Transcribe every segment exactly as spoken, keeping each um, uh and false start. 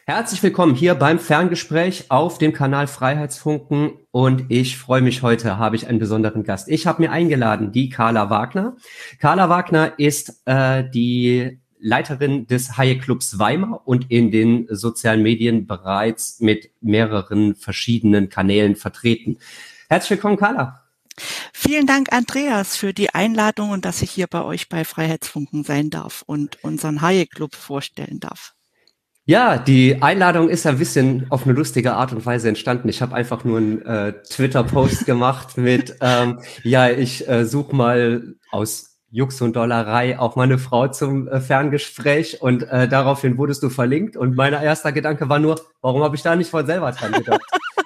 Herzlich willkommen hier beim Ferngespräch auf dem Kanal Freiheitsfunken und ich freue mich heute, habe ich einen besonderen Gast. Ich habe mir eingeladen, die Carla Wagner. Carla Wagner ist äh, die Leiterin des Haie Clubs Weimar und in den sozialen Medien bereits mit mehreren verschiedenen Kanälen vertreten. Herzlich willkommen, Carla. Vielen Dank, Andreas, für die Einladung und dass ich hier bei euch bei Freiheitsfunken sein darf und unseren Haie Club vorstellen darf. Ja, die Einladung ist ein bisschen auf eine lustige Art und Weise entstanden. Ich habe einfach nur einen äh, Twitter-Post gemacht mit, ähm, ja, ich äh, suche mal aus Jux und Dollerei auch mal eine Frau zum äh, Ferngespräch und äh, daraufhin wurdest du verlinkt und mein erster Gedanke war nur, warum habe ich da nicht von selber dran gedacht?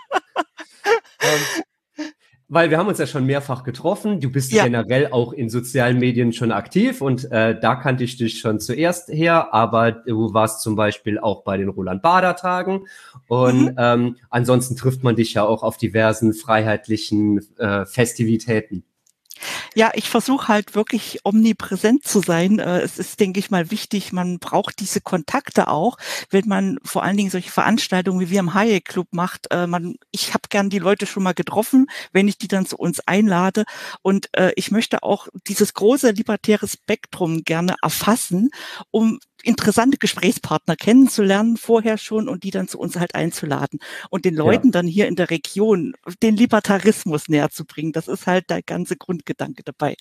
ähm, Weil wir haben uns ja schon mehrfach getroffen. Du bist Ja. generell auch in sozialen Medien schon aktiv und äh, da kannte ich dich schon zuerst her, aber du warst zum Beispiel auch bei den Roland Bader Tagen Mhm. und ähm, ansonsten trifft man dich ja auch auf diversen freiheitlichen äh, Festivitäten. Ja, ich versuche halt wirklich omnipräsent zu sein. Äh, Es ist, denke ich mal, wichtig. Man braucht diese Kontakte auch, wenn man vor allen Dingen solche Veranstaltungen wie wir im Haie Club macht. Äh, Man, ich habe gern die Leute schon mal getroffen, wenn ich die dann zu uns einlade. Und äh, ich möchte auch dieses große libertäre Spektrum gerne erfassen, um interessante Gesprächspartner kennenzulernen vorher schon und die dann zu uns halt einzuladen und den Ja, Leuten dann hier in der Region den Libertarismus näher zu bringen. Das ist halt der ganze Grundgedanke dabei.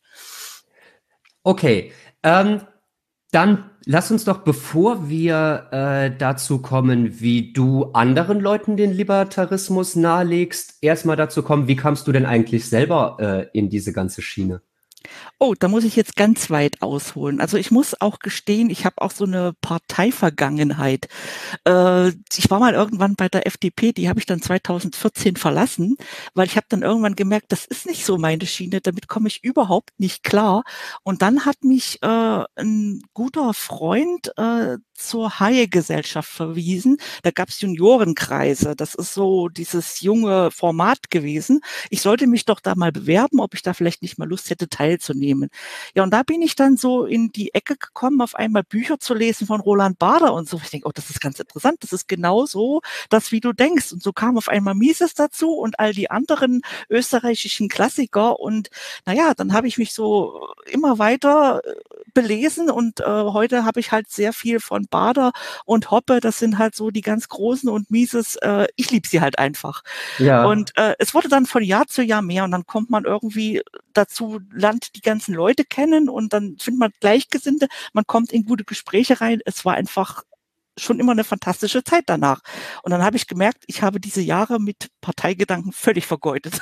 okay. Ähm, Dann lass uns doch, bevor wir äh, dazu kommen, wie du anderen Leuten den Libertarismus nahelegst, erstmal dazu kommen, wie kamst du denn eigentlich selber äh, in diese ganze Schiene? Oh, da muss ich jetzt ganz weit ausholen. Also ich muss auch gestehen, ich habe auch so eine Parteivergangenheit. Äh, ich war mal irgendwann bei der F D P, die habe ich dann zweitausendvierzehn verlassen, weil ich habe dann irgendwann gemerkt, das ist nicht so meine Schiene, damit komme ich überhaupt nicht klar. Und dann hat mich äh, ein guter Freund äh, zur Haie-Gesellschaft verwiesen. Da gab es Juniorenkreise. Das ist so dieses junge Format gewesen. Ich sollte mich doch da mal bewerben, ob ich da vielleicht nicht mal Lust hätte, teilzunehmen. Ja, und da bin ich dann so in die Ecke gekommen, auf einmal Bücher zu lesen von Roland Bader und so. Ich denke, oh, das ist ganz interessant. Das ist genau so, das, wie du denkst. Und so kam auf einmal Mises dazu und all die anderen österreichischen Klassiker. Und naja, dann habe ich mich so immer weiter äh, belesen und äh, heute habe ich halt sehr viel von Bader und Hoppe. Das sind halt so die ganz großen und Mises. Äh, ich liebe sie halt einfach. Ja, Und äh, es wurde dann von Jahr zu Jahr mehr und dann kommt man irgendwie dazu, lernt die ganzen Leute kennen und dann findet man Gleichgesinnte, man kommt in gute Gespräche rein. Es war einfach schon immer eine fantastische Zeit danach. Und dann habe ich gemerkt, ich habe diese Jahre mit Parteigedanken völlig vergeudet.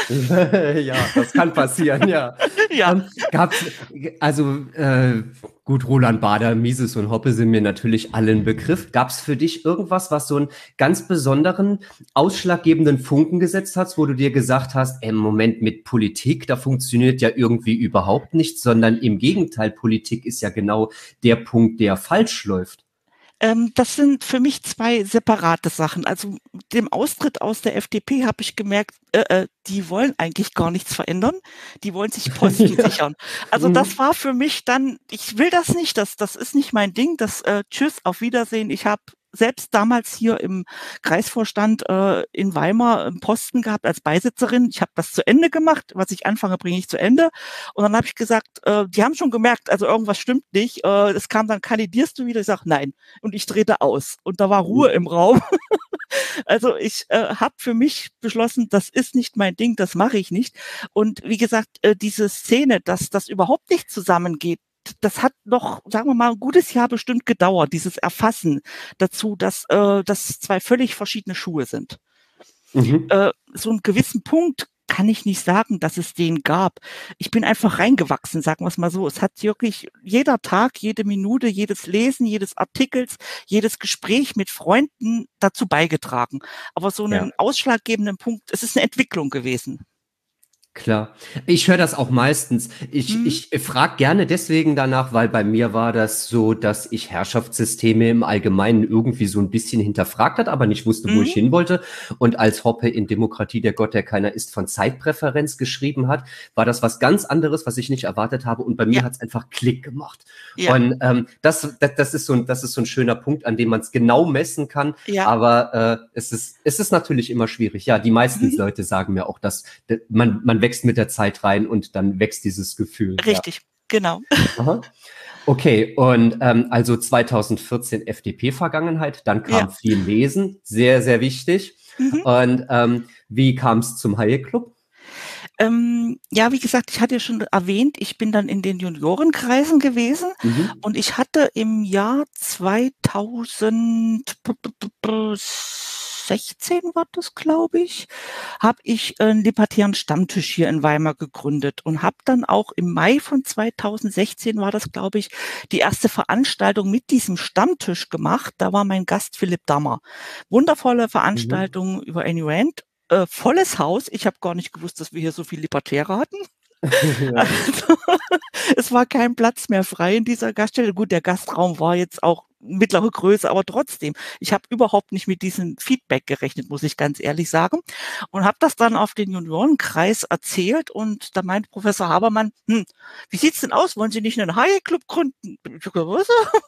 ja, das kann passieren, ja. Ja. Ähm, gab's, also äh, gut, Roland Bader, Mises und Hoppe sind mir natürlich alle ein Begriff. Gab es für dich irgendwas, was so einen ganz besonderen, ausschlaggebenden Funken gesetzt hat, wo du dir gesagt hast, im Moment mit Politik, da funktioniert ja irgendwie überhaupt nichts, sondern im Gegenteil, Politik ist ja genau der Punkt, der falsch läuft. Ähm, das sind für mich zwei separate Sachen. Also mit dem Austritt aus der F D P habe ich gemerkt, äh, äh, die wollen eigentlich gar nichts verändern. Die wollen sich Posten Ja. sichern. Also das Mhm. war für mich dann, ich will das nicht, das, das ist nicht mein Ding. Das äh, Tschüss, auf Wiedersehen. Ich habe selbst damals hier im Kreisvorstand äh, in Weimar einen Posten gehabt als Beisitzerin. Ich habe das zu Ende gemacht. Was ich anfange, bringe ich zu Ende. Und dann habe ich gesagt, äh, die haben schon gemerkt, also irgendwas stimmt nicht. Äh, es kam dann, kandidierst du wieder? Ich sage, nein. Und ich drehte aus. Und da war Ruhe im Raum. Also ich äh, habe für mich beschlossen, das ist nicht mein Ding, das mache ich nicht. Und wie gesagt, äh, diese Szene, dass das überhaupt nicht zusammengeht, das hat noch, sagen wir mal, ein gutes Jahr bestimmt gedauert, dieses Erfassen dazu, dass äh, das zwei völlig verschiedene Schuhe sind. Mhm. Äh, so einen gewissen Punkt kann ich nicht sagen, dass es den gab. Ich bin einfach reingewachsen, sagen wir es mal so. Es hat wirklich jeder Tag, jede Minute, jedes Lesen, jedes Artikels, jedes Gespräch mit Freunden dazu beigetragen. Aber so einen Ja. ausschlaggebenden Punkt, es ist eine Entwicklung gewesen. Klar. Ich höre das auch meistens. Ich, Hm? ich frage gerne deswegen danach, weil bei mir war das so, dass ich Herrschaftssysteme im Allgemeinen irgendwie so ein bisschen hinterfragt hat, aber nicht wusste, wo ich Hm? hin wollte. Und als Hoppe in Demokratie der Gott, der keiner ist, von Zeitpräferenz geschrieben hat, war das was ganz anderes, was ich nicht erwartet habe. Und bei Ja, mir hat es einfach Klick gemacht. ja, Und ähm, das, das, das ist so ein, das ist so ein schöner Punkt, an dem man es genau messen kann. ja. Aber äh, es ist, es ist natürlich immer schwierig. Ja, die meisten Mhm. Leute sagen mir auch, dass man, man wächst mit der Zeit rein und dann wächst dieses Gefühl, ja. Richtig, genau. Aha. Okay, und ähm, also zwanzig vierzehn F D P-Vergangenheit, dann Ja. kam viel Lesen, sehr, sehr wichtig. Mhm. Und ähm, wie kam es zum Hayek-Club? Ähm, ja, wie gesagt, ich hatte ja schon erwähnt, ich bin dann in den Juniorenkreisen gewesen Mhm. und ich hatte im Jahr zweitausendsechzehn war das, glaube ich, habe ich einen libertären Stammtisch hier in Weimar gegründet und habe dann auch im Mai von zweitausendsechzehn war das, glaube ich, die erste Veranstaltung mit diesem Stammtisch gemacht. Da war mein Gast Philipp Dammer. Wundervolle Mhm. Veranstaltung über Ayn Rand. Äh, volles Haus. Ich habe gar nicht gewusst, dass wir hier so viele Libertäre hatten. Ja. Also, es war kein Platz mehr frei in dieser Gaststätte. Gut, der Gastraum war jetzt auch mittlere Größe, aber trotzdem, ich habe überhaupt nicht mit diesem Feedback gerechnet, muss ich ganz ehrlich sagen. Und habe das dann auf den Juniorenkreis erzählt und da meint Professor Habermann, hm, wie sieht's denn aus? Wollen Sie nicht einen Hayek-Club gründen? Ich sag, was?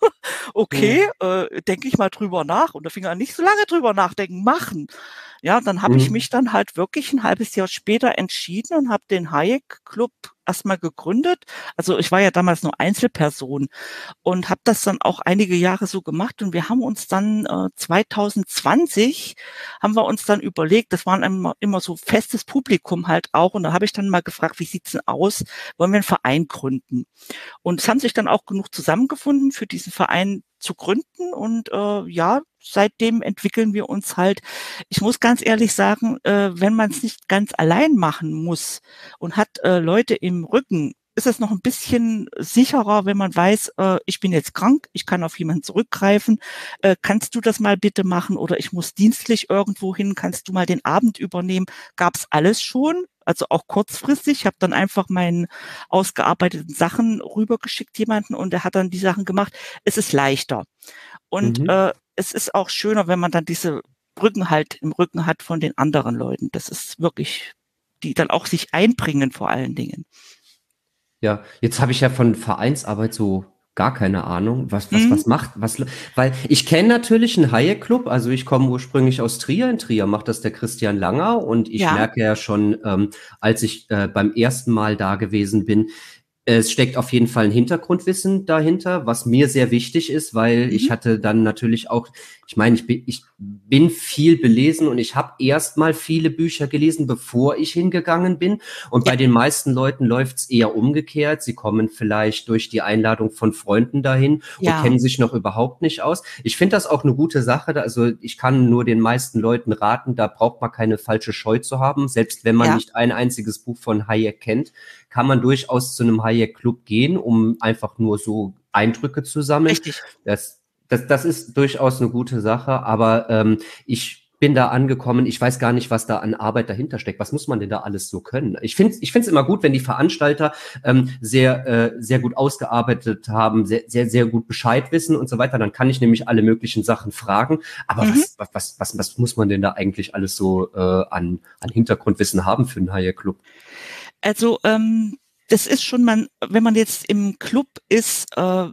Okay, Mhm. äh, denke ich mal drüber nach. Und da fing er an, nicht so lange drüber nachdenken, machen. Ja, dann habe ich Mhm. mich dann halt wirklich ein halbes Jahr später entschieden und habe den Hayek-Club erstmal gegründet. Also ich war ja damals nur Einzelperson und habe das dann auch einige Jahre so gemacht und wir haben uns dann äh, zwanzig zwanzig haben wir uns dann überlegt, das waren immer, immer so festes Publikum halt auch und da habe ich dann mal gefragt, wie sieht's denn aus, wollen wir einen Verein gründen? Und es haben sich dann auch genug zusammengefunden, für diesen Verein zu gründen. Und äh, ja, seitdem entwickeln wir uns halt. Ich muss ganz ehrlich sagen, äh, wenn man es nicht ganz allein machen muss und hat äh, Leute im Rücken, ist es noch ein bisschen sicherer, wenn man weiß, äh, ich bin jetzt krank, ich kann auf jemanden zurückgreifen. Äh, kannst du das mal bitte machen? Oder ich muss dienstlich irgendwo hin, kannst du mal den Abend übernehmen? Gab's alles schon. Also auch kurzfristig. Ich habe dann einfach meinen ausgearbeiteten Sachen rübergeschickt jemanden und der hat dann die Sachen gemacht. Es ist leichter. Und Mhm. äh, es ist auch schöner, wenn man dann diese Brücken halt im Rücken hat von den anderen Leuten. Das ist wirklich, die dann auch sich einbringen vor allen Dingen. Ja, jetzt habe ich ja von Vereinsarbeit so gar keine Ahnung. Was, was, Hm? was macht, was, weil ich kenne natürlich einen Hayek-Club, also ich komme ursprünglich aus Trier. In Trier macht das der Christian Langer und ich Ja. merke ja schon, ähm, als ich äh, beim ersten Mal da gewesen bin, es steckt auf jeden Fall ein Hintergrundwissen dahinter, was mir sehr wichtig ist, weil ich Mhm. hatte dann natürlich auch, ich meine, ich bin, ich bin viel belesen und ich habe erst mal viele Bücher gelesen, bevor ich hingegangen bin. Und Ja. bei den meisten Leuten läuft es eher umgekehrt. Sie kommen vielleicht durch die Einladung von Freunden dahin und Ja. kennen sich noch überhaupt nicht aus. Ich finde das auch eine gute Sache. Also ich kann nur den meisten Leuten raten, da braucht man keine falsche Scheu zu haben. Selbst wenn man Ja. nicht ein einziges Buch von Hayek kennt, kann man durchaus zu einem Hayek-Club gehen, um einfach nur so Eindrücke zu sammeln. Richtig. Das, das, das ist durchaus eine gute Sache, aber ähm, ich bin da angekommen, ich weiß gar nicht, was da an Arbeit dahinter steckt. Was muss man denn da alles so können? Ich finde ich finde es immer gut, wenn die Veranstalter ähm, sehr, äh, sehr gut ausgearbeitet haben, sehr, sehr, sehr gut Bescheid wissen und so weiter. Dann kann ich nämlich alle möglichen Sachen fragen. Aber Mhm. was, was, was, was muss man denn da eigentlich alles so äh, an, an Hintergrundwissen haben für einen Hayek-Club? Also ähm, das ist schon, man, wenn man jetzt im Club ist, äh,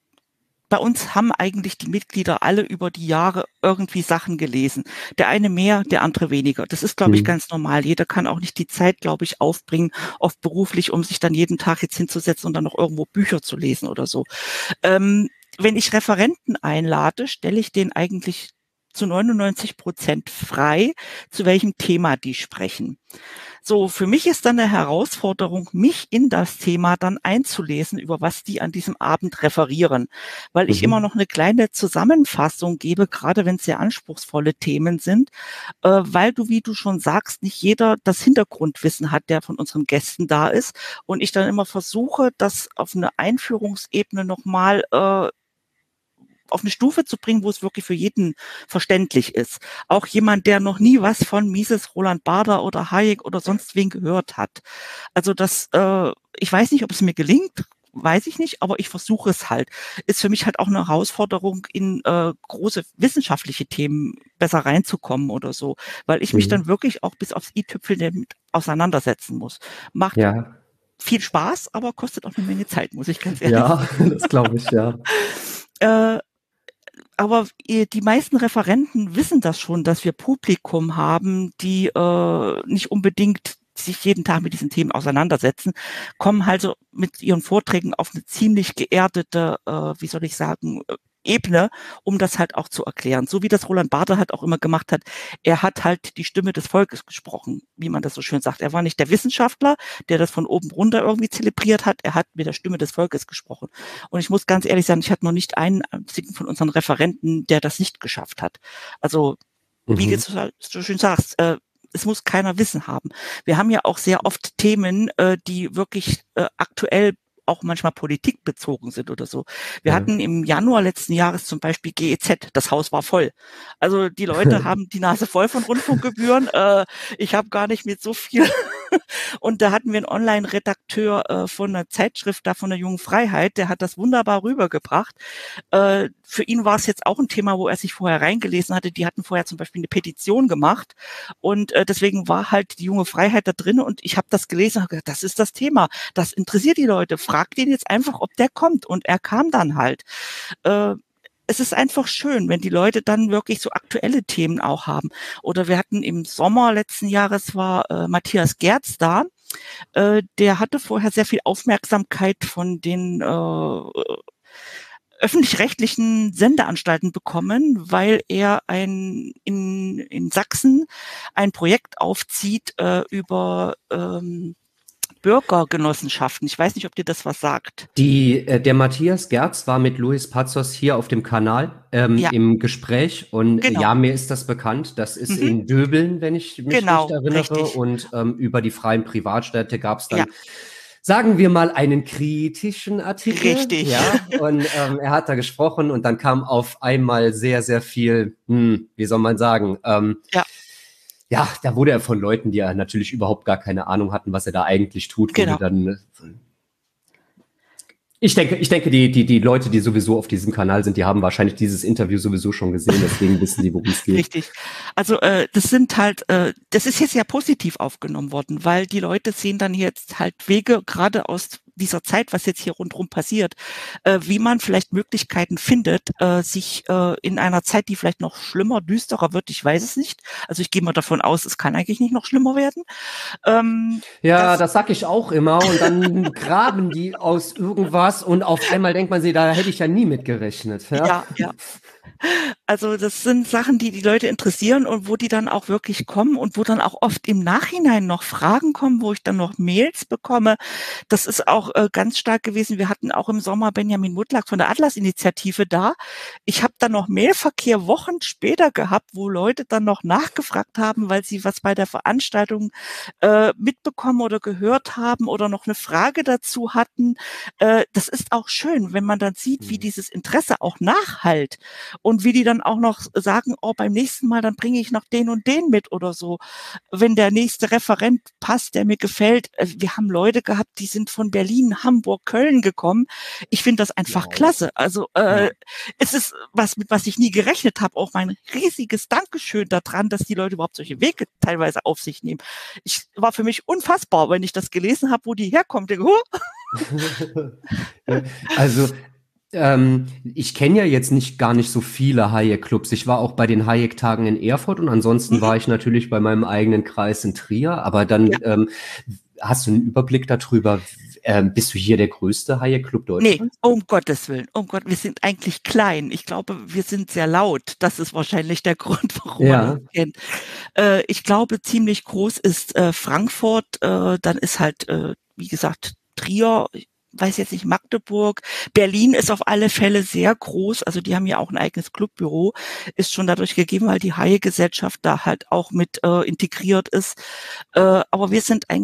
bei uns haben eigentlich die Mitglieder alle über die Jahre irgendwie Sachen gelesen. Der eine mehr, der andere weniger. Das ist, glaube ich, Hm. ganz normal. Jeder kann auch nicht die Zeit, glaube ich, aufbringen, oft beruflich, um sich dann jeden Tag jetzt hinzusetzen und dann noch irgendwo Bücher zu lesen oder so. Ähm, wenn ich Referenten einlade, stelle ich den eigentlich zu neunundneunzig Prozent frei, zu welchem Thema die sprechen. So, für mich ist dann eine Herausforderung, mich in das Thema dann einzulesen, über was die an diesem Abend referieren, weil ich immer Mhm. noch eine kleine Zusammenfassung gebe, gerade wenn es sehr anspruchsvolle Themen sind, äh, weil du, wie du schon sagst, nicht jeder das Hintergrundwissen hat, der von unseren Gästen da ist. Und ich dann immer versuche, das auf eine Einführungsebene nochmal äh, auf eine Stufe zu bringen, wo es wirklich für jeden verständlich ist. Auch jemand, der noch nie was von Mises, Roland Barther oder Hayek oder sonst wen gehört hat. Also das, äh, ich weiß nicht, ob es mir gelingt, weiß ich nicht, aber ich versuche es halt. Ist für mich halt auch eine Herausforderung, in äh, große wissenschaftliche Themen besser reinzukommen oder so, weil ich mich Mhm. dann wirklich auch bis aufs i-Tüpfel damit auseinandersetzen muss. Macht Ja, viel Spaß, aber kostet auch eine Menge Zeit, muss ich ganz ehrlich ja, sagen. das glaube ich, ja. Äh, aber äh, die meisten Referenten wissen das schon, dass wir Publikum haben, die äh, nicht unbedingt sich jeden Tag mit diesen Themen auseinandersetzen, kommen also mit ihren Vorträgen auf eine ziemlich geerdete, äh, wie soll ich sagen, äh, Ebene, um das halt auch zu erklären. So wie das Roland Barther halt auch immer gemacht hat. Er hat halt die Stimme des Volkes gesprochen, wie man das so schön sagt. Er war nicht der Wissenschaftler, der das von oben runter irgendwie zelebriert hat. Er hat mit der Stimme des Volkes gesprochen. Und ich muss ganz ehrlich sagen, ich hatte noch nicht einen einzigen von unseren Referenten, der das nicht geschafft hat. Also, wie du Mhm. so schön sagst, äh, es muss keiner Wissen haben. Wir haben ja auch sehr oft Themen, äh, die wirklich äh, aktuell auch manchmal politikbezogen sind oder so. Wir Ja. hatten im Januar letzten Jahres zum Beispiel G E Z, das Haus war voll. Also die Leute haben die Nase voll von Rundfunkgebühren. Äh, ich habe gar nicht mit so viel. Und da hatten wir einen Online-Redakteur äh, von einer Zeitschrift da von der Jungen Freiheit, der hat das wunderbar rübergebracht. Äh, für ihn war es jetzt auch ein Thema, wo er sich vorher reingelesen hatte. Die hatten vorher zum Beispiel eine Petition gemacht und äh, deswegen war halt die Junge Freiheit da drin und ich habe das gelesen und habe gedacht, das ist das Thema, das interessiert die Leute. Fragt ihn jetzt einfach, ob der kommt und er kam dann halt. Äh, es ist einfach schön, wenn die Leute dann wirklich so aktuelle Themen auch haben. Oder wir hatten im Sommer letzten Jahres war äh, Matthias Gerz da. Äh, der hatte vorher sehr viel Aufmerksamkeit von den äh, öffentlich-rechtlichen Sendeanstalten bekommen, weil er ein in, in Sachsen ein Projekt aufzieht äh, über ähm, Bürgergenossenschaften. Ich weiß nicht, ob dir das was sagt. Die, äh, der Matthias Gerz war mit Luis Pazos hier auf dem Kanal ähm, Ja, im Gespräch und äh, genau. ja, mir ist das bekannt. Das ist Mhm, in Döbeln, wenn ich mich recht genau, erinnere. richtig. Und ähm, über die freien Privatstädte gab es Ja, dann, sagen wir mal, einen kritischen Artikel. richtig. Ja, und ähm, er hat da gesprochen und dann kam auf einmal sehr, sehr viel, hm, wie soll man sagen, ähm, Ja, ja, da wurde er von Leuten, die ja natürlich überhaupt gar keine Ahnung hatten, was er da eigentlich tut, wurde genau. dann äh, ich denke, ich denke, die, die, die Leute, die sowieso auf diesem Kanal sind, die haben wahrscheinlich dieses Interview sowieso schon gesehen, deswegen wissen die, worum es geht. Richtig. Also äh, das sind halt, äh, das ist jetzt ja positiv aufgenommen worden, weil die Leute sehen dann jetzt halt Wege, gerade aus dieser Zeit, was jetzt hier rundherum passiert, äh, wie man vielleicht Möglichkeiten findet, äh, sich äh, in einer Zeit, die vielleicht noch schlimmer, düsterer wird, ich weiß es nicht. Also ich gehe mal davon aus, es kann eigentlich nicht noch schlimmer werden. Ähm, Ja, dass, das sag ich auch immer und dann graben die aus irgendwas und auf einmal denkt man sich, da hätte ich ja nie mit gerechnet. Ja, ja, ja. Also das sind Sachen, die die Leute interessieren und wo die dann auch wirklich kommen und wo dann auch oft im Nachhinein noch Fragen kommen, wo ich dann noch Mails bekomme. Das ist auch äh, ganz stark gewesen. Wir hatten auch im Sommer Benjamin Mutlak von der Atlas-Initiative da. Ich habe dann noch Mailverkehr Wochen später gehabt, wo Leute dann noch nachgefragt haben, weil sie was bei der Veranstaltung äh, mitbekommen oder gehört haben oder noch eine Frage dazu hatten. Äh, das ist auch schön, wenn man dann sieht, wie dieses Interesse auch nachhallt. Und wie die dann auch noch sagen, oh, beim nächsten Mal, dann bringe ich noch den und den mit oder so. Wenn der nächste Referent passt, der mir gefällt. Wir haben Leute gehabt, die sind von Berlin, Hamburg, Köln gekommen. Ich finde das einfach wow. klasse. Also äh, Ja. es ist was, mit was ich nie gerechnet habe. Auch mein riesiges Dankeschön daran, dass die Leute überhaupt solche Wege teilweise auf sich nehmen. Ich war für mich unfassbar, wenn ich das gelesen habe, wo die herkommt. Denke, huh? Also ähm, ich kenne ja jetzt nicht gar nicht so viele Hayek-Clubs. Ich war auch bei den Hayek-Tagen in Erfurt und ansonsten Mhm. war ich natürlich bei meinem eigenen Kreis in Trier. Aber dann Ja. ähm, hast du einen Überblick darüber? Ähm, bist du hier der größte Hayek-Club Nee, Deutschlands? um Gottes Willen. Um Gott, wir sind eigentlich klein. Ich glaube, wir sind sehr laut. Das ist wahrscheinlich der Grund, warum man Ja. uns kennt. Äh, ich glaube, ziemlich groß ist äh, Frankfurt. Äh, dann ist halt, äh, wie gesagt, Trier. Ich weiß jetzt nicht, Magdeburg. Berlin ist auf alle Fälle sehr groß. Also die haben ja auch ein eigenes Clubbüro. Ist schon dadurch gegeben, weil die Hayek-Gesellschaft da halt auch mit äh, integriert ist. Äh, aber wir sind eigentlich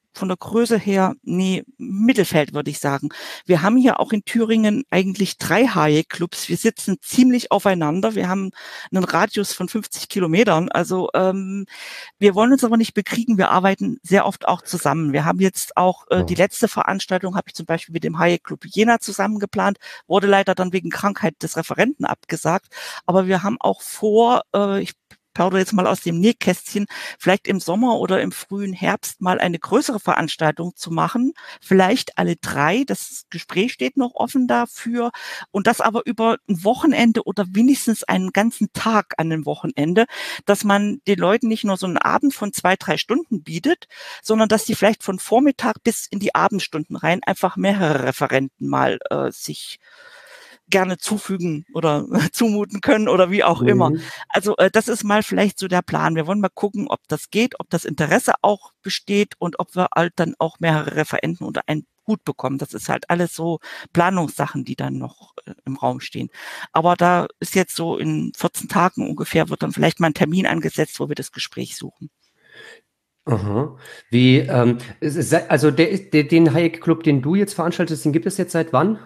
von der Größe her, nee, Mittelfeld würde ich sagen. Wir haben hier auch in Thüringen eigentlich drei Hayek-Clubs. Wir sitzen ziemlich aufeinander. Wir haben einen Radius von fünfzig Kilometern. Also ähm, wir wollen uns aber nicht bekriegen. Wir arbeiten sehr oft auch zusammen. Wir haben jetzt auch äh, die letzte Veranstaltung, habe ich zum Beispiel mit dem Hayek-Club Jena zusammen geplant, wurde leider dann wegen Krankheit des Referenten abgesagt. Aber wir haben auch vor, äh, ich plaudere jetzt mal aus dem Nähkästchen, vielleicht im Sommer oder im frühen Herbst mal eine größere Veranstaltung zu machen, vielleicht alle drei, das Gespräch steht noch offen dafür und das aber über ein Wochenende oder wenigstens einen ganzen Tag an einem Wochenende, dass man den Leuten nicht nur so einen Abend von zwei, drei Stunden bietet, sondern dass die vielleicht von Vormittag bis in die Abendstunden rein einfach mehrere Referenten mal äh, sich gerne zufügen oder zumuten können oder wie auch mhm. immer. Also äh, das ist mal vielleicht so der Plan. Wir wollen mal gucken, ob das geht, ob das Interesse auch besteht und ob wir halt dann auch mehrere Referenten unter einen Hut bekommen. Das ist halt alles so Planungssachen, die dann noch äh, im Raum stehen. Aber da ist jetzt so in vierzehn Tagen ungefähr, wird dann vielleicht mal ein Termin angesetzt, wo wir das Gespräch suchen. Aha. Wie, ähm, also der, der, den Hayek-Club, den du jetzt veranstaltest, den gibt es jetzt seit wann?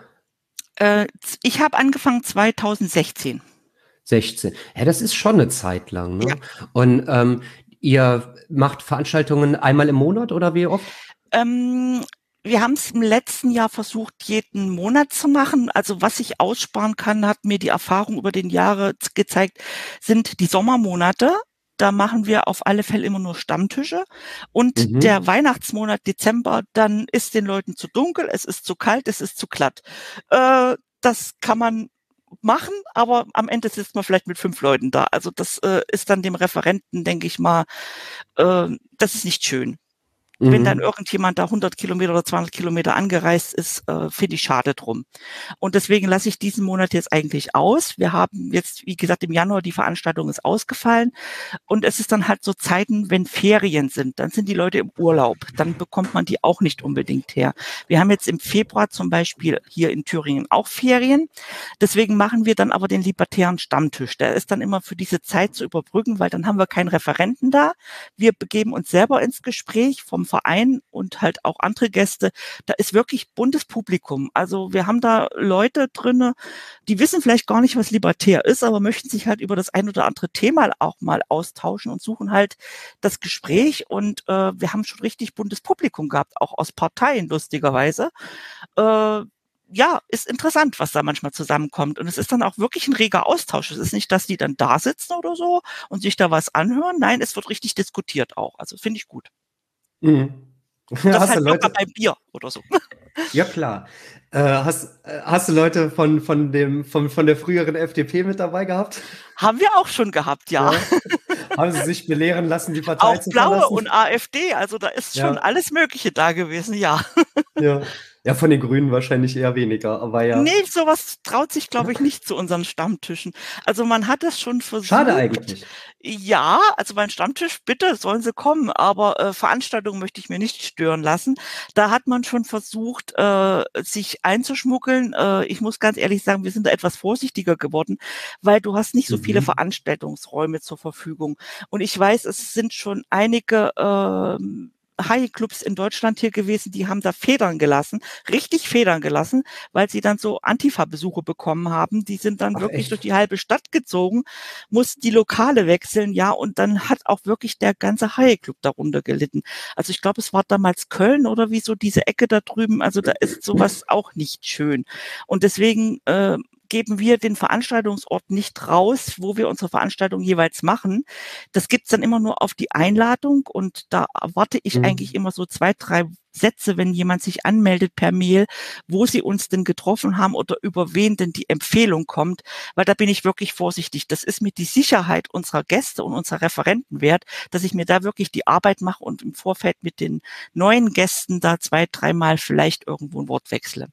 Ich habe angefangen zweitausendsechzehn. sechzehn. Ja, das ist schon eine Zeit lang, ne? Ja. Und ähm, ihr macht Veranstaltungen einmal im Monat oder wie oft? Ähm, wir haben es im letzten Jahr versucht, jeden Monat zu machen. Also was ich aussparen kann, hat mir die Erfahrung über den Jahre gezeigt, sind die Sommermonate. Da machen wir auf alle Fälle immer nur Stammtische. Und mhm. der Weihnachtsmonat Dezember, dann ist den Leuten zu dunkel, es ist zu kalt, es ist zu glatt. Äh, das kann man machen, aber am Ende sitzt man vielleicht mit fünf Leuten da. Also das äh, ist dann dem Referenten, denke ich mal, äh, das ist nicht schön. Mhm. Wenn dann irgendjemand da hundert Kilometer oder zweihundert Kilometer angereist ist, äh, finde ich schade drum. Und deswegen lasse ich diesen Monat jetzt eigentlich aus. Wir haben jetzt, wie gesagt, im Januar die Veranstaltung ist ausgefallen. Und es ist dann halt so Zeiten, wenn Ferien sind, dann sind die Leute im Urlaub. Dann bekommt man die auch nicht unbedingt her. Wir haben jetzt im Februar zum Beispiel hier in Thüringen auch Ferien. Deswegen machen wir dann aber den libertären Stammtisch. Der ist dann immer für diese Zeit zu überbrücken, weil dann haben wir keinen Referenten da. Wir begeben uns selber ins Gespräch vom Verein und halt auch andere Gäste. Da ist wirklich buntes Publikum. Also wir haben da Leute drinne, die wissen vielleicht gar nicht, was libertär ist, aber möchten sich halt über das ein oder andere Thema auch mal austauschen und suchen halt das Gespräch. Und äh, wir haben schon richtig buntes Publikum gehabt, auch aus Parteien lustigerweise. Äh, ja, ist interessant, was da manchmal zusammenkommt. Und es ist dann auch wirklich ein reger Austausch. Es ist nicht, dass die dann da sitzen oder so und sich da was anhören. Nein, es wird richtig diskutiert auch. Also finde ich gut. Mhm. Das hast halt locker beim Bier oder so. Ja, klar. Äh, hast, hast du Leute von, von, dem, von, von der früheren F D P mit dabei gehabt? Haben wir auch schon gehabt, ja. ja. Haben sie sich belehren lassen, die Partei auch zu Blaue verlassen? Und AfD, also da ist schon ja. alles Mögliche da gewesen, ja. Ja. Ja, von den Grünen wahrscheinlich eher weniger, aber ja. Nee, sowas traut sich, glaube ich, nicht zu unseren Stammtischen. Also man hat es schon versucht. Schade eigentlich. Ja, also beim Stammtisch, bitte, sollen sie kommen, aber äh, Veranstaltungen möchte ich mir nicht stören lassen. Da hat man schon versucht, äh, sich einzuschmuggeln. Äh, ich muss ganz ehrlich sagen, wir sind da etwas vorsichtiger geworden, weil du hast nicht so mhm. viele Veranstaltungsräume zur Verfügung. Und ich weiß, es sind schon einige äh, Hayek-Clubs in Deutschland hier gewesen, die haben da Federn gelassen, richtig Federn gelassen, weil sie dann so Antifa-Besuche bekommen haben. Die sind dann Ach, wirklich echt? durch die halbe Stadt gezogen, mussten die Lokale wechseln, ja, und dann hat auch wirklich der ganze Hayek-Club darunter gelitten. Also ich glaube, es war damals Köln oder wie so diese Ecke da drüben, also da ist sowas auch nicht schön. Und deswegen äh, geben wir den Veranstaltungsort nicht raus, wo wir unsere Veranstaltung jeweils machen. Das gibt's dann immer nur auf die Einladung und da erwarte ich mhm. eigentlich immer so zwei, drei Sätze, wenn jemand sich anmeldet per Mail, wo sie uns denn getroffen haben oder über wen denn die Empfehlung kommt, weil da bin ich wirklich vorsichtig. Das ist mir die Sicherheit unserer Gäste und unserer Referenten wert, dass ich mir da wirklich die Arbeit mache und im Vorfeld mit den neuen Gästen da zwei, dreimal vielleicht irgendwo ein Wort wechsle.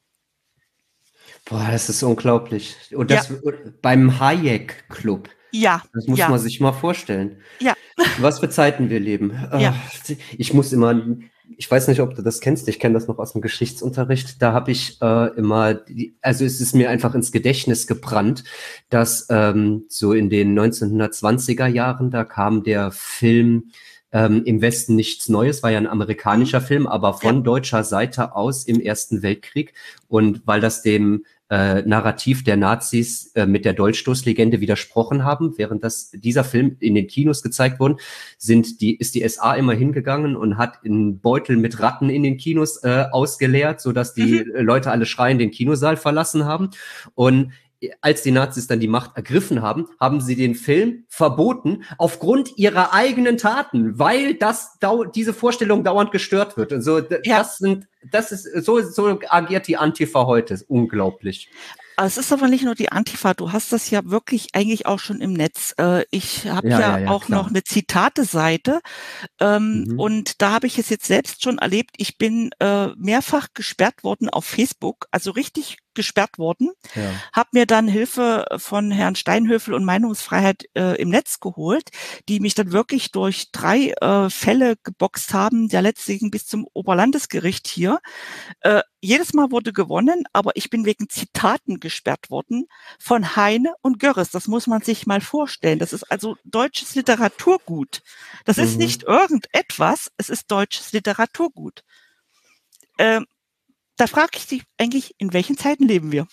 Boah, das ist unglaublich. Und das ja. beim Hayek-Club. Ja. Das muss ja. man sich mal vorstellen. Ja. Was für Zeiten wir leben. Ja. Ich muss immer, ich weiß nicht, ob du das kennst, ich kenne das noch aus dem Geschichtsunterricht, da habe ich äh, immer, die, also es ist mir einfach ins Gedächtnis gebrannt, dass ähm, so in den neunzehnhundertzwanziger Jahren, da kam der Film ähm, im Westen nichts Neues, war ja ein amerikanischer Mhm. Film, aber von Ja. deutscher Seite aus im Ersten Weltkrieg. Und weil das dem äh, Narrativ der Nazis äh, mit der Dolchstoßlegende widersprochen haben, während das dieser Film in den Kinos gezeigt wurde, sind die ist die S A immer hingegangen und hat einen Beutel mit Ratten in den Kinos äh, ausgeleert, sodass die Mhm. Leute alle schreien den Kinosaal verlassen haben. Und als die Nazis dann die Macht ergriffen haben, haben sie den Film verboten aufgrund ihrer eigenen Taten, weil das dau- diese Vorstellung dauernd gestört wird. Und so, d- Ja. das sind, das ist so so agiert die Antifa heute. Ist unglaublich. Es ist aber nicht nur die Antifa, du hast das ja wirklich eigentlich auch schon im Netz. Äh, ich habe Ja, ja, ja, ja, auch noch klar. eine Zitate-Seite ähm, Mhm. und da habe ich es jetzt selbst schon erlebt. Ich bin äh, mehrfach gesperrt worden auf Facebook, also richtig gesperrt worden, Ja. habe mir dann Hilfe von Herrn Steinhöfel und Meinungsfreiheit äh, im Netz geholt, die mich dann wirklich durch drei äh, Fälle geboxt haben, der letztlichen bis zum Oberlandesgericht hier. Äh, jedes Mal wurde gewonnen, aber ich bin wegen Zitaten gesperrt worden von Heine und Görres. Das muss man sich mal vorstellen. Das ist also deutsches Literaturgut. Das ist Mhm. nicht irgendetwas, es ist deutsches Literaturgut. Ähm, da frage ich dich eigentlich, in welchen Zeiten leben wir?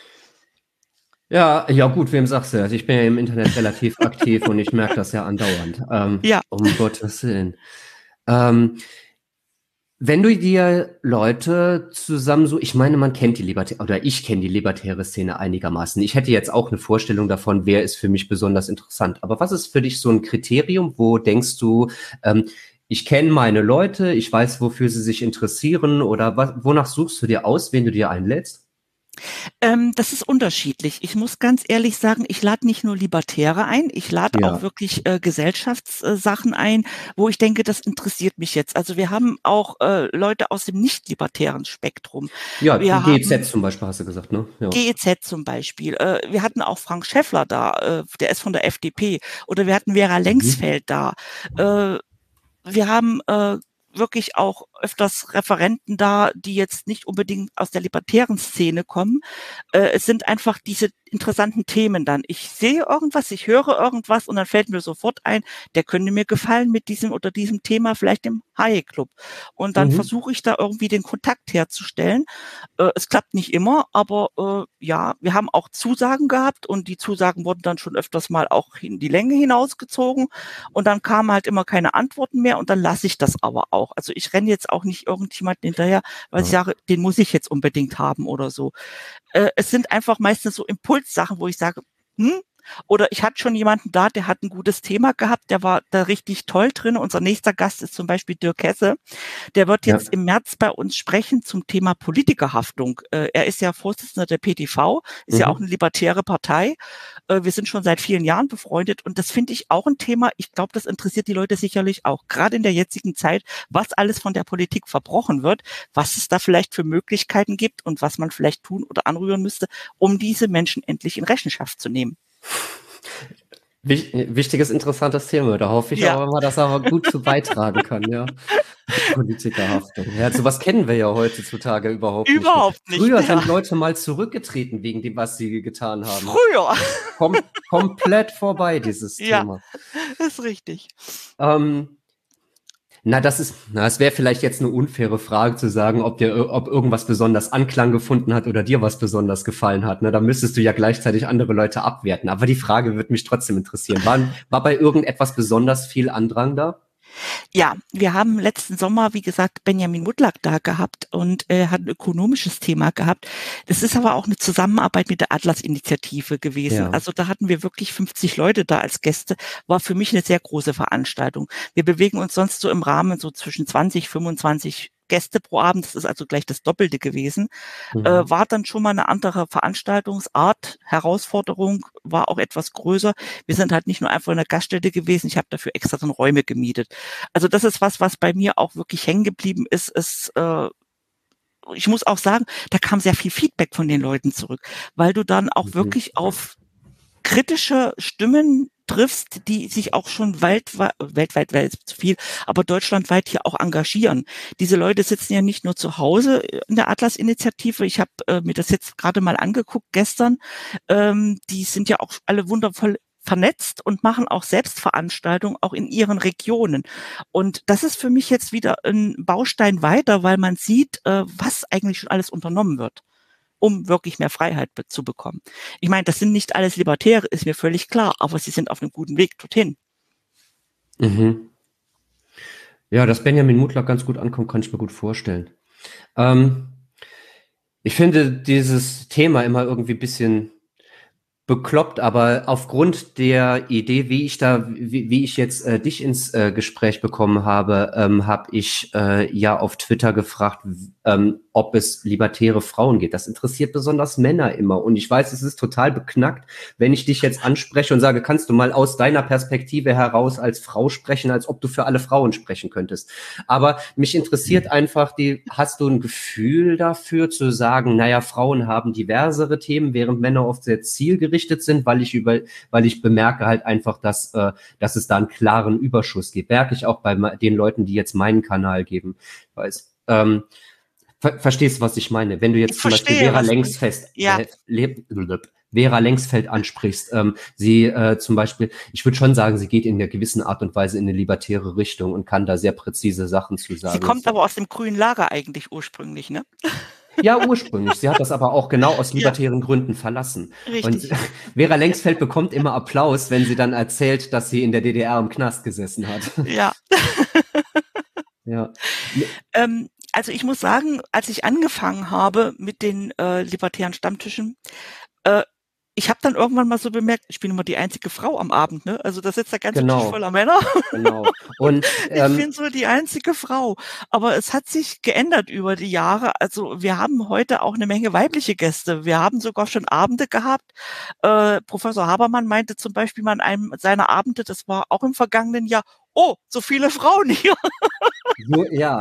Ja, ja gut, wem sagst du das? Ich bin ja im Internet relativ aktiv und ich merke das ja andauernd. Ähm, Ja. Um Gottes Willen. Ähm, wenn du dir Leute zusammen so, ich meine, man kennt die Libertäre, oder ich kenne die libertäre Szene einigermaßen. Ich hätte jetzt auch eine Vorstellung davon, wer ist für mich besonders interessant. Aber was ist für dich so ein Kriterium, wo denkst du, ähm, ich kenne meine Leute, ich weiß, wofür sie sich interessieren, oder was, wonach suchst du dir aus, wen du dir einlädst? Ähm, das ist unterschiedlich. Ich muss ganz ehrlich sagen, ich lade nicht nur Libertäre ein, ich lade Ja. auch wirklich äh, Gesellschaftssachen ein, wo ich denke, das interessiert mich jetzt. Also wir haben auch äh, Leute aus dem nicht-libertären Spektrum. Ja, Wir G E Z haben zum Beispiel hast du gesagt, ne? Ja. G E Z zum Beispiel. Äh, wir hatten auch Frank Schäffler da, äh, der ist von der F D P. Oder wir hatten Vera Lengsfeld da. Äh, wir haben äh, wirklich auch öfters Referenten da, die jetzt nicht unbedingt aus der libertären Szene kommen. Äh, es sind einfach diese interessanten Themen dann. Ich sehe irgendwas, ich höre irgendwas und dann fällt mir sofort ein, der könnte mir gefallen mit diesem oder diesem Thema, vielleicht im Hayek-Club. Und dann Mhm. versuche ich da irgendwie den Kontakt herzustellen. Äh, es klappt nicht immer, aber äh, ja, wir haben auch Zusagen gehabt und die Zusagen wurden dann schon öfters mal auch in die Länge hinausgezogen und dann kamen halt immer keine Antworten mehr und dann lasse ich das aber auch. Also ich renne jetzt auch nicht irgendjemanden hinterher, weil ich Ja. sage, den muss ich jetzt unbedingt haben oder so. Äh, es sind einfach meistens so Impulssachen, wo ich sage, hm, oder ich hatte schon jemanden da, der hat ein gutes Thema gehabt, der war da richtig toll drin. Unser nächster Gast ist zum Beispiel Dirk Hesse. Der wird jetzt Ja. im März bei uns sprechen zum Thema Politikerhaftung. Äh, er ist ja Vorsitzender der P T V, ist Mhm. ja auch eine libertäre Partei. Äh, wir sind schon seit vielen Jahren befreundet und das finde ich auch ein Thema. Ich glaube, das interessiert die Leute sicherlich auch, gerade in der jetzigen Zeit, was alles von der Politik verbrochen wird, was es da vielleicht für Möglichkeiten gibt und was man vielleicht tun oder anrühren müsste, um diese Menschen endlich in Rechenschaft zu nehmen. Wich- Wichtiges, interessantes Thema. Da hoffe ich Ja. auch immer, dass er aber gut zu beitragen kann, ja. Politikerhaftung. Ja, sowas kennen wir ja heutzutage überhaupt nicht mehr. Überhaupt nicht. Früher Ja. sind Leute mal zurückgetreten wegen dem, was sie getan haben. Früher. Kom komplett vorbei, dieses Ja. Thema. Ist richtig. Ähm, na, das ist, na, es wäre vielleicht jetzt eine unfaire Frage zu sagen, ob dir, ob irgendwas besonders Anklang gefunden hat oder dir was besonders gefallen hat. Ne? Da müsstest du ja gleichzeitig andere Leute abwerten. Aber die Frage wird mich trotzdem interessieren. War, war bei irgendetwas besonders viel Andrang da? Ja, wir haben letzten Sommer, wie gesagt, Benjamin Mutlak da gehabt und er äh, hat ein ökonomisches Thema gehabt. Das ist aber auch eine Zusammenarbeit mit der Atlas-Initiative gewesen. Ja. Also da hatten wir wirklich fünfzig Leute da als Gäste. War für mich eine sehr große Veranstaltung. Wir bewegen uns sonst so im Rahmen so zwischen zwanzig, fünfundzwanzig Gäste pro Abend, das ist also gleich das Doppelte gewesen, Mhm. äh, war dann schon mal eine andere Veranstaltungsart, Herausforderung, war auch etwas größer. Wir sind halt nicht nur einfach in der Gaststätte gewesen, ich habe dafür extra dann Räume gemietet. Also das ist was, was bei mir auch wirklich hängen geblieben ist. Es, äh, ich muss auch sagen, da kam sehr viel Feedback von den Leuten zurück, weil du dann auch Mhm. wirklich auf kritische Stimmen triffst, die sich auch schon weltweit, weltweit wäre jetzt zu viel, aber deutschlandweit hier auch engagieren. Diese Leute sitzen ja nicht nur zu Hause in der Atlas-Initiative. Ich habe äh, mir das jetzt gerade mal angeguckt gestern. Ähm, die sind ja auch alle wundervoll vernetzt und machen auch Selbstveranstaltungen auch in ihren Regionen. Und das ist für mich jetzt wieder ein Baustein weiter, weil man sieht, äh, was eigentlich schon alles unternommen wird, um wirklich mehr Freiheit be- zu bekommen. Ich meine, das sind nicht alles Libertäre, ist mir völlig klar, aber sie sind auf einem guten Weg dorthin. Mhm. Ja, dass Benjamin Mutlock ganz gut ankommt, kann ich mir gut vorstellen. Ähm, ich finde dieses Thema immer irgendwie ein bisschen bekloppt, aber aufgrund der Idee, wie ich da, wie, wie ich jetzt äh, dich ins äh, Gespräch bekommen habe, ähm, habe ich äh, ja auf Twitter gefragt, ähm, ob es libertäre Frauen gibt. Das interessiert besonders Männer immer. Und ich weiß, es ist total beknackt, wenn ich dich jetzt anspreche und sage, kannst du mal aus deiner Perspektive heraus als Frau sprechen, als ob du für alle Frauen sprechen könntest. Aber mich interessiert einfach, die, hast du ein Gefühl dafür zu sagen, naja, Frauen haben diversere Themen, während Männer oft sehr zielgerichtet sind, weil ich über, weil ich bemerke halt einfach, dass, äh, dass es da einen klaren Überschuss gibt. Merke ich auch bei den Leuten, die jetzt meinen Kanal geben. Weiß, ähm, ver verstehst, was ich meine? Wenn du Ich jetzt zum Beispiel verstehe, Vera was du, Längsfest, ja, äh, Vera Längsfeld ansprichst, ähm, sie äh, zum Beispiel, ich würde schon sagen, sie geht in einer gewissen Art und Weise in eine libertäre Richtung und kann da sehr präzise Sachen zu sie sagen. kommt aber aus dem grünen Lager eigentlich ursprünglich, ne? Ja, ursprünglich. Sie hat das aber auch genau aus Ja, libertären Gründen verlassen. Und richtig. Vera Längsfeld bekommt immer Applaus, wenn sie dann erzählt, dass sie in der D D R im Knast gesessen hat. Ja. Ja. Ähm, also ich muss sagen, als ich angefangen habe mit den äh, libertären Stammtischen, äh, ich habe dann irgendwann mal so bemerkt, ich bin immer die einzige Frau am Abend, ne? Also da sitzt der ganze Tisch Genau, voller Männer. genau. Und Ich bin ähm, so die einzige Frau. Aber es hat sich geändert über die Jahre. Also wir haben heute auch eine Menge weibliche Gäste. Wir haben sogar schon Abende gehabt. Äh, Professor Habermann meinte zum Beispiel mal an einem seiner Abende, das war auch im vergangenen Jahr, oh, so viele Frauen hier. so, ja.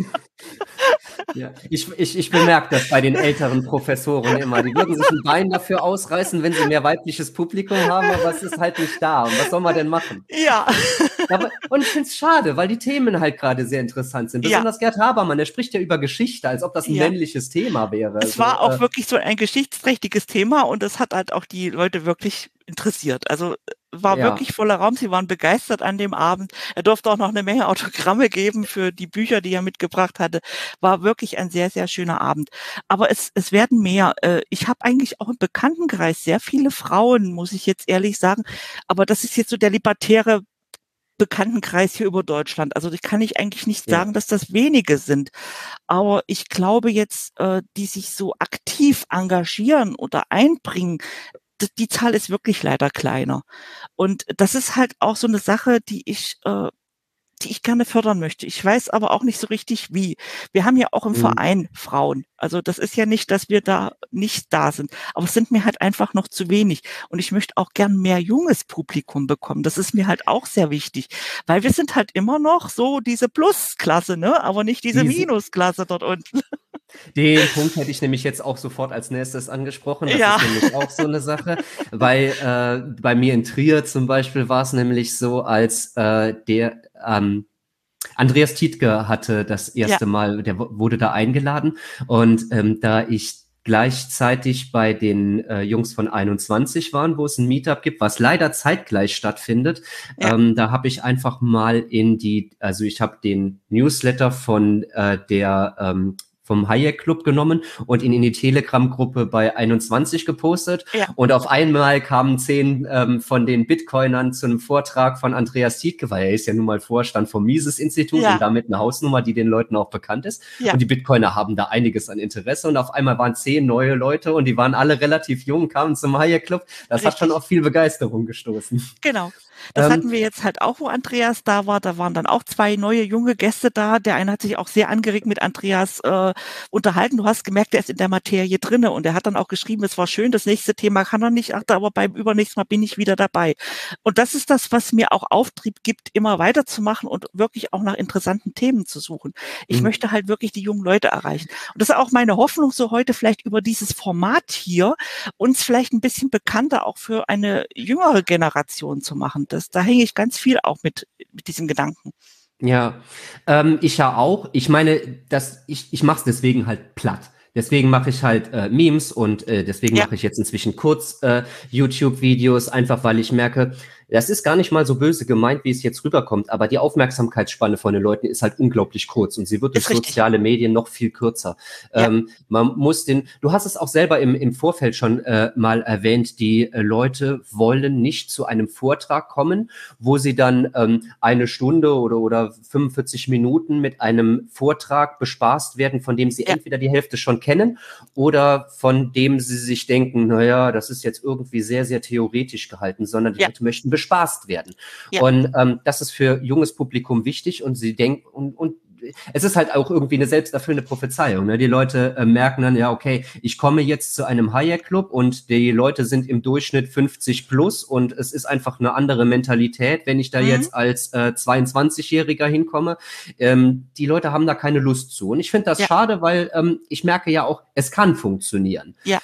Ja, ich, ich, ich bemerke das bei den älteren Professoren immer. Die würden sich ein Bein dafür ausreißen, wenn sie mehr weibliches Publikum haben, aber es ist halt nicht da. Und was soll man denn machen? Ja. Aber, und ich finde es schade, weil die Themen halt gerade sehr interessant sind. Ja, Besonders Gerd Habermann, der spricht ja über Geschichte, als ob das ein ja. männliches Thema wäre. Es Also, war auch äh, wirklich so ein geschichtsträchtiges Thema und es hat halt auch die Leute wirklich interessiert. Also äh, war ja. wirklich voller Raum. Sie waren begeistert an dem Abend. Er durfte auch noch eine Menge Autogramme geben für die Bücher, die er mitgebracht hatte. War wirklich ein sehr, sehr schöner Abend. Aber es, es werden mehr. Äh, Ich habe eigentlich auch im Bekanntenkreis sehr viele Frauen, muss ich jetzt ehrlich sagen. Aber das ist jetzt so der libertäre Bekanntenkreis hier über Deutschland. Also ich kann ich eigentlich nicht Ja. sagen, dass das wenige sind. Aber ich glaube jetzt, äh, die sich so aktiv engagieren oder einbringen, d- die Zahl ist wirklich leider kleiner. Und das ist halt auch so eine Sache, die ich, äh, die ich gerne fördern möchte. Ich weiß aber auch nicht so richtig wie. Wir haben ja auch im Mhm. Verein Frauen. Also das ist ja nicht, dass wir da nicht da sind. Aber es sind mir halt einfach noch zu wenig. Und ich möchte auch gern mehr junges Publikum bekommen. Das ist mir halt auch sehr wichtig. Weil wir sind halt immer noch so diese Plusklasse, ne? Aber nicht diese Diese, Minusklasse dort unten. Den Punkt hätte ich nämlich jetzt auch sofort als nächstes angesprochen. Das Ja, ist nämlich auch so eine Sache, weil äh, bei mir in Trier zum Beispiel war es nämlich so, als äh, der ähm, Andreas Tietke hatte das ja, erste Mal, der wurde da eingeladen und ähm, da ich gleichzeitig bei den äh, Jungs von einundzwanzig waren, wo es ein Meetup gibt, was leider zeitgleich stattfindet. ja, Ähm, da habe ich einfach mal in die, also ich habe den Newsletter von äh, der ähm, vom Hayek Club genommen und ihn in die Telegram-Gruppe bei einundzwanzig gepostet. ja, Und auf einmal kamen zehn ähm, von den Bitcoinern zu einem Vortrag von Andreas Tietke, weil er ist ja nun mal Vorstand vom Mises-Institut und ja, damit eine Hausnummer, die den Leuten auch bekannt ist. ja, Und die Bitcoiner haben da einiges an Interesse. Und auf einmal waren zehn neue Leute und die waren alle relativ jung, kamen zum Hayek Club. Das hat schon richtig. auf viel Begeisterung gestoßen. Genau. Das Ähm, hatten wir jetzt halt auch, wo Andreas da war. Da waren dann auch zwei neue junge Gäste da. Der eine hat sich auch sehr angeregt mit Andreas äh, unterhalten. Du hast gemerkt, der ist in der Materie drinne und er hat dann auch geschrieben, es war schön, das nächste Thema kann er nicht, ach, aber beim übernächsten Mal bin ich wieder dabei. Und das ist das, was mir auch Auftrieb gibt, immer weiterzumachen und wirklich auch nach interessanten Themen zu suchen. Ich mh, möchte halt wirklich die jungen Leute erreichen. Und das ist auch meine Hoffnung, so heute vielleicht über dieses Format hier uns vielleicht ein bisschen bekannter auch für eine jüngere Generation zu machen. Das, da hänge ich ganz viel auch mit, mit diesem Gedanken. ja, ähm, ich ja auch. Ich meine, das, ich, ich mache es deswegen halt platt. Deswegen mache ich halt äh, Memes und äh, deswegen Ja. mache ich jetzt inzwischen kurz äh, YouTube-Videos, einfach weil ich merke, das ist gar nicht mal so böse gemeint, wie es jetzt rüberkommt, aber die Aufmerksamkeitsspanne von den Leuten ist halt unglaublich kurz und sie wird durch Ist richtig. soziale Medien noch viel kürzer. Ja. Ähm, man muss den, du hast es auch selber im, im Vorfeld schon äh, mal erwähnt, die äh, Leute wollen nicht zu einem Vortrag kommen, wo sie dann ähm, eine Stunde oder, oder fünfundvierzig Minuten mit einem Vortrag bespaßt werden, von dem sie Ja. entweder die Hälfte schon kennen oder von dem sie sich denken, naja, das ist jetzt irgendwie sehr, sehr theoretisch gehalten, sondern die Ja. Leute möchten bespaßt werden. Ja. Und ähm, das ist für junges Publikum wichtig und sie denken, und, und es ist halt auch irgendwie eine selbsterfüllende Prophezeiung. Ne? Die Leute äh, merken dann, ja, okay, ich komme jetzt zu einem Hayek-Club und die Leute sind im Durchschnitt fünfzig plus und es ist einfach eine andere Mentalität, wenn ich da Mhm. jetzt als äh, zweiundzwanzigjähriger hinkomme. Ähm, die Leute haben da keine Lust zu. Und ich finde das Ja. schade, weil ähm, ich merke ja auch, es kann funktionieren. Ja.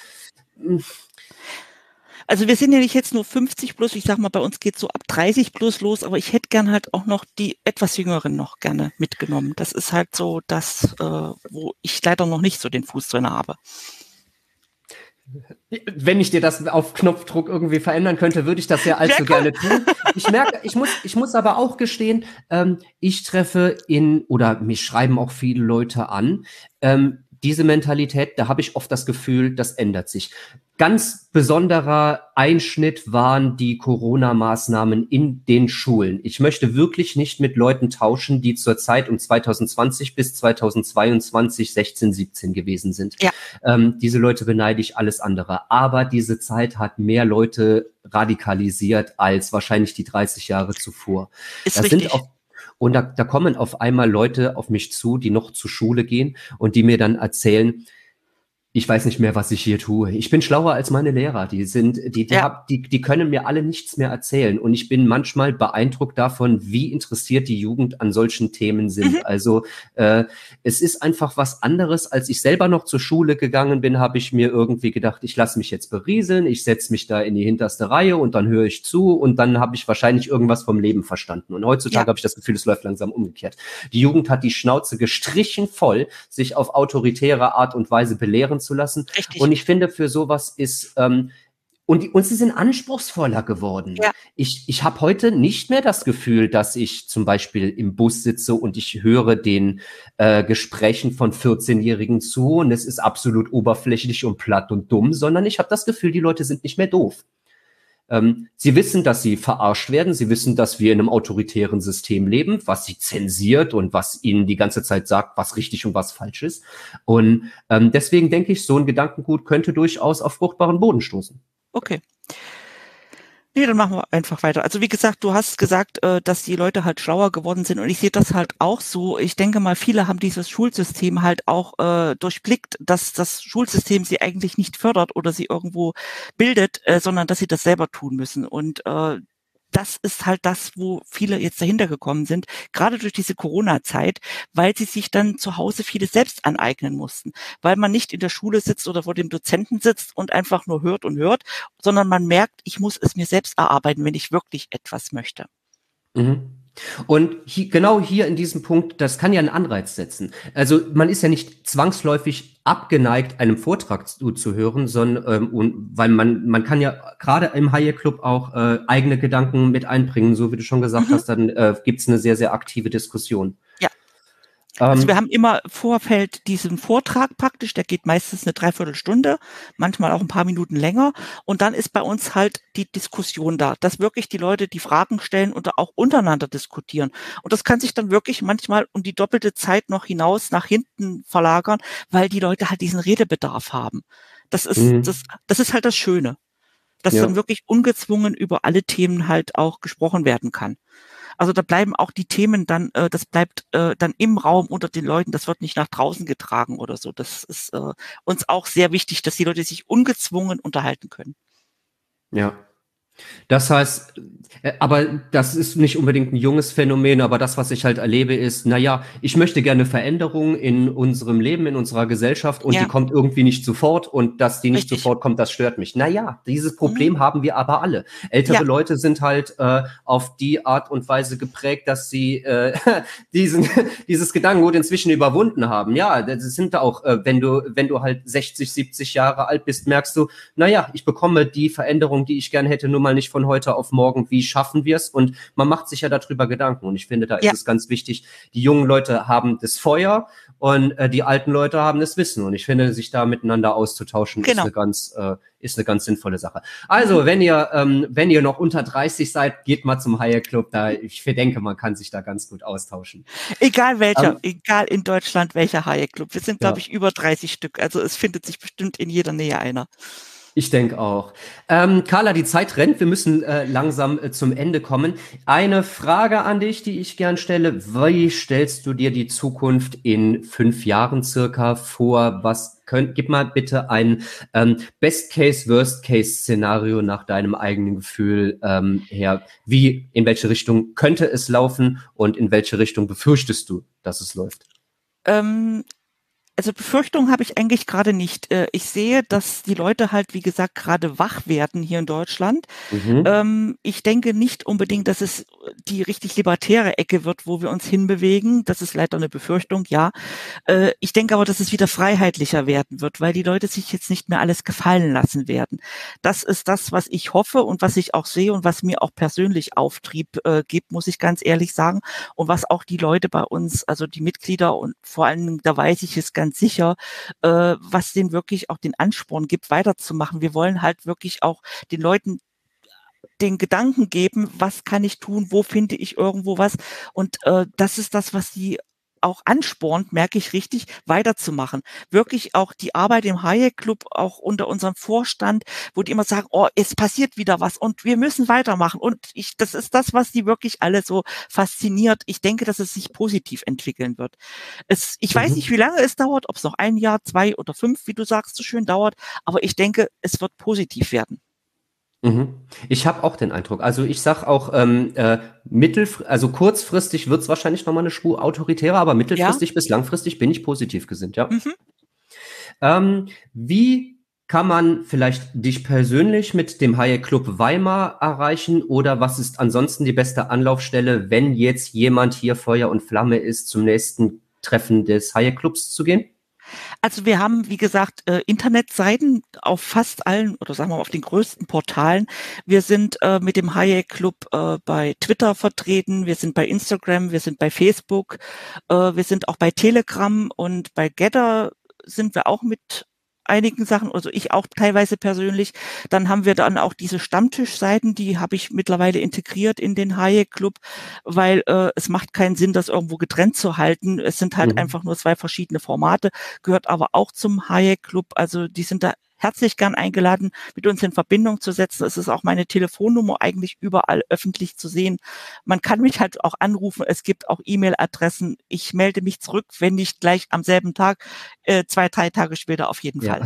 Also wir sind ja nicht jetzt nur fünfzig plus, ich sag mal, bei uns geht's so ab dreißig plus los, aber ich hätte gern halt auch noch die etwas Jüngeren noch gerne mitgenommen. Das ist halt so das, äh, wo ich leider noch nicht so den Fuß drin habe. Wenn ich dir das auf Knopfdruck irgendwie verändern könnte, würde ich das ja allzu Sehr gerne tun. Ich merke, ich muss, ich muss aber auch gestehen, ähm, ich treffe in, oder mich schreiben auch viele Leute an, ähm, diese Mentalität, da habe ich oft das Gefühl, das ändert sich. Ganz besonderer Einschnitt waren die Corona-Maßnahmen in den Schulen. Ich möchte wirklich nicht mit Leuten tauschen, die zur Zeit um zwanzig zwanzig bis zwanzig zweiundzwanzig, sechzehn, siebzehn gewesen sind. Ja. Ähm, diese Leute beneide ich alles andere. Aber diese Zeit hat mehr Leute radikalisiert als wahrscheinlich die dreißig Jahre zuvor. Ist Das richtig. sind auf Und da, da kommen auf einmal Leute auf mich zu, die noch zur Schule gehen und die mir dann erzählen, ich weiß nicht mehr, was ich hier tue. Ich bin schlauer als meine Lehrer. Die sind, die, die, Ja. hab, die, die können mir alle nichts mehr erzählen. Und ich bin manchmal beeindruckt davon, wie interessiert die Jugend an solchen Themen sind. Mhm. Also äh, es ist einfach was anderes. Als ich selber noch zur Schule gegangen bin, habe ich mir irgendwie gedacht, ich lasse mich jetzt berieseln, ich setze mich da in die hinterste Reihe und dann höre ich zu und dann habe ich wahrscheinlich irgendwas vom Leben verstanden. Und heutzutage Ja. habe ich das Gefühl, es läuft langsam umgekehrt. Die Jugend hat die Schnauze gestrichen voll, sich auf autoritäre Art und Weise belehren zu lassen. Richtig. Und ich finde, für sowas ist, ähm, und, die, und sie sind anspruchsvoller geworden. Ja. Ich, ich habe heute nicht mehr das Gefühl, dass ich zum Beispiel im Bus sitze und ich höre den äh, Gesprächen von vierzehnjährigen zu und es ist absolut oberflächlich und platt und dumm, sondern ich habe das Gefühl, die Leute sind nicht mehr doof. Ähm, sie wissen, dass sie verarscht werden. Sie wissen, dass wir in einem autoritären System leben, was sie zensiert und was ihnen die ganze Zeit sagt, was richtig und was falsch ist. Und ähm, deswegen denke ich, so ein Gedankengut könnte durchaus auf fruchtbaren Boden stoßen. Okay. Nee, dann machen wir einfach weiter. Also wie gesagt, du hast gesagt, äh, dass die Leute halt schlauer geworden sind und ich sehe das halt auch so. Ich denke mal, viele haben dieses Schulsystem halt auch äh, durchblickt, dass das Schulsystem sie eigentlich nicht fördert oder sie irgendwo bildet, äh, sondern dass sie das selber tun müssen. Und äh, das ist halt das, wo viele jetzt dahinter gekommen sind, gerade durch diese Corona-Zeit, weil sie sich dann zu Hause vieles selbst aneignen mussten, weil man nicht in der Schule sitzt oder vor dem Dozenten sitzt und einfach nur hört und hört, sondern man merkt, ich muss es mir selbst erarbeiten, wenn ich wirklich etwas möchte. Mhm. Und hier, genau hier in diesem Punkt, das kann ja einen Anreiz setzen. Also man ist ja nicht zwangsläufig abgeneigt, einem Vortrag zu, zu hören, sondern ähm, und, weil man man kann ja gerade im Hayek Club auch äh, eigene Gedanken mit einbringen, so wie du schon gesagt Mhm. hast, dann äh, gibt's eine sehr, sehr aktive Diskussion. Ja. Ähm, Also wir haben immer im Vorfeld diesen Vortrag praktisch, der geht meistens eine Dreiviertelstunde, manchmal auch ein paar Minuten länger. Und dann ist bei uns halt die Diskussion da, dass wirklich die Leute die Fragen stellen und auch untereinander diskutieren. Und das kann sich dann wirklich manchmal um die doppelte Zeit noch hinaus nach hinten verlagern, weil die Leute halt diesen Redebedarf haben. Das ist, Mhm. das, das ist halt das Schöne, dass Ja. dann wirklich ungezwungen über alle Themen halt auch gesprochen werden kann. Also da bleiben auch die Themen dann, äh, das bleibt äh, dann im Raum unter den Leuten, das wird nicht nach draußen getragen oder so. Das ist äh, uns auch sehr wichtig, dass die Leute sich ungezwungen unterhalten können. Ja. Das heißt, Äh, Aber das ist nicht unbedingt ein junges Phänomen, aber das, was ich halt erlebe, ist, na ja, ich möchte gerne Veränderung in unserem Leben, in unserer Gesellschaft und die Ja, kommt irgendwie nicht sofort und dass die nicht richtig. sofort kommt, das stört mich. Na ja, dieses Mhm. Problem haben wir aber alle. Ältere Ja, Leute sind halt äh, auf die Art und Weise geprägt, dass sie äh, diesen, dieses Gedankengut inzwischen überwunden haben. Ja, das sind auch, äh, wenn du, wenn du halt sechzig, siebzig Jahre alt bist, merkst du, na ja, ich bekomme die Veränderung, die ich gern hätte, nur mal nicht von heute auf morgen. Wie schaffen wir es? Und man macht sich ja darüber Gedanken. Und ich finde, da ist ja, es ganz wichtig, die jungen Leute haben das Feuer und äh, die alten Leute haben das Wissen. Und ich finde, sich da miteinander auszutauschen, ist genau. eine ganz, äh, ist eine ganz sinnvolle Sache. Mhm. Also, wenn ihr, ähm, wenn ihr noch unter dreißig seid, geht mal zum Hayek Club. Da, ich denke, man kann sich da ganz gut austauschen. Egal welcher, Ähm, egal in Deutschland welcher Hayek-Club. Wir sind, glaube ja. ich, über dreißig Stück. Also es findet sich bestimmt in jeder Nähe einer. Ich denke auch. Ähm, Carla, die Zeit rennt. Wir müssen äh, langsam äh, zum Ende kommen. Eine Frage an dich, die ich gern stelle. Wie stellst du dir die Zukunft in fünf Jahren circa vor? Was könnt, gib mal bitte ein ähm, Best-Case, Worst-Case-Szenario nach deinem eigenen Gefühl ähm, her. Wie, in welche Richtung könnte es laufen und in welche Richtung befürchtest du, dass es läuft? Ähm, Also Befürchtungen habe ich eigentlich gerade nicht. Äh, Ich sehe, dass die Leute halt, wie gesagt, gerade wach werden hier in Deutschland. Mhm. Ähm, ich denke nicht unbedingt, dass es die richtig libertäre Ecke wird, wo wir uns hinbewegen. Das ist leider eine Befürchtung, ja. Äh, Ich denke aber, dass es wieder freiheitlicher werden wird, weil die Leute sich jetzt nicht mehr alles gefallen lassen werden. Das ist das, was ich hoffe und was ich auch sehe und was mir auch persönlich Auftrieb äh, gibt, muss ich ganz ehrlich sagen. Und was auch die Leute bei uns, also die Mitglieder und vor allen Dingen, da weiß ich es ganz sicher, äh, was denen wirklich auch den Ansporn gibt, weiterzumachen. Wir wollen halt wirklich auch den Leuten den Gedanken geben, was kann ich tun, wo finde ich irgendwo was. Und äh, das ist das, was sie auch anspornt, merke ich richtig, weiterzumachen. Wirklich auch die Arbeit im Hayek Club, auch unter unserem Vorstand, wo die immer sagen, oh, es passiert wieder was und wir müssen weitermachen. Und ich, das ist das, was die wirklich alle so fasziniert. Ich denke, dass es sich positiv entwickeln wird. Es, ich weiß nicht, Mhm. wie lange es dauert, ob es noch ein Jahr, zwei oder fünf, wie du sagst, so schön dauert, aber ich denke, es wird positiv werden. Mhm. Ich habe auch den Eindruck. Also ich sag auch, ähm, äh, mittelfr also kurzfristig wird es wahrscheinlich noch mal eine Spur autoritärer, aber Ja. mittelfristig bis langfristig bin ich positiv gesinnt, ja. Mhm. Ähm, wie kann man vielleicht dich persönlich mit dem Hayek Club Weimar erreichen oder was ist ansonsten die beste Anlaufstelle, wenn jetzt jemand hier Feuer und Flamme ist, zum nächsten Treffen des Hayek Clubs zu gehen? Also wir haben, wie gesagt, äh, Internetseiten auf fast allen oder sagen wir mal auf den größten Portalen. Wir sind äh, mit dem Hayek Club äh, bei Twitter vertreten, wir sind bei Instagram, wir sind bei Facebook, äh, wir sind auch bei Telegram und bei Getter sind wir auch mit einigen Sachen, also ich auch teilweise persönlich. Dann haben wir dann auch diese Stammtischseiten, die habe ich mittlerweile integriert in den Hayek Club, weil äh, es macht keinen Sinn, das irgendwo getrennt zu halten. Es sind halt Mhm. einfach nur zwei verschiedene Formate, gehört aber auch zum Hayek Club. Also die sind da herzlich gern eingeladen, mit uns in Verbindung zu setzen. Es ist auch meine Telefonnummer eigentlich überall öffentlich zu sehen. Man kann mich halt auch anrufen. Es gibt auch E-Mail-Adressen. Ich melde mich zurück, wenn nicht gleich am selben Tag, äh, zwei, drei Tage später auf jeden Ja, Fall.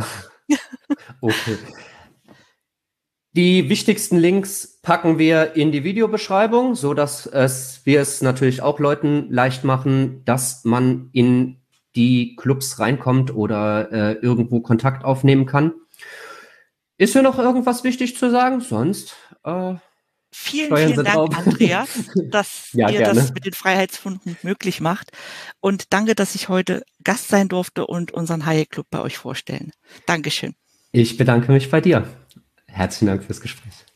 okay. Die wichtigsten Links packen wir in die Videobeschreibung, so dass es, wir es natürlich auch Leuten leicht machen, dass man in die Clubs reinkommt oder äh, irgendwo Kontakt aufnehmen kann. Ist mir noch irgendwas wichtig zu sagen? Sonst äh, Vielen, steuern vielen Sie Dank, drauf. Andreas, dass Ja, ihr das gerne. mit den Freiheitsfunden möglich macht. Und danke, dass ich heute Gast sein durfte und unseren Hayek Club bei euch vorstellen. Dankeschön. Ich bedanke mich bei dir. Herzlichen Dank fürs Gespräch.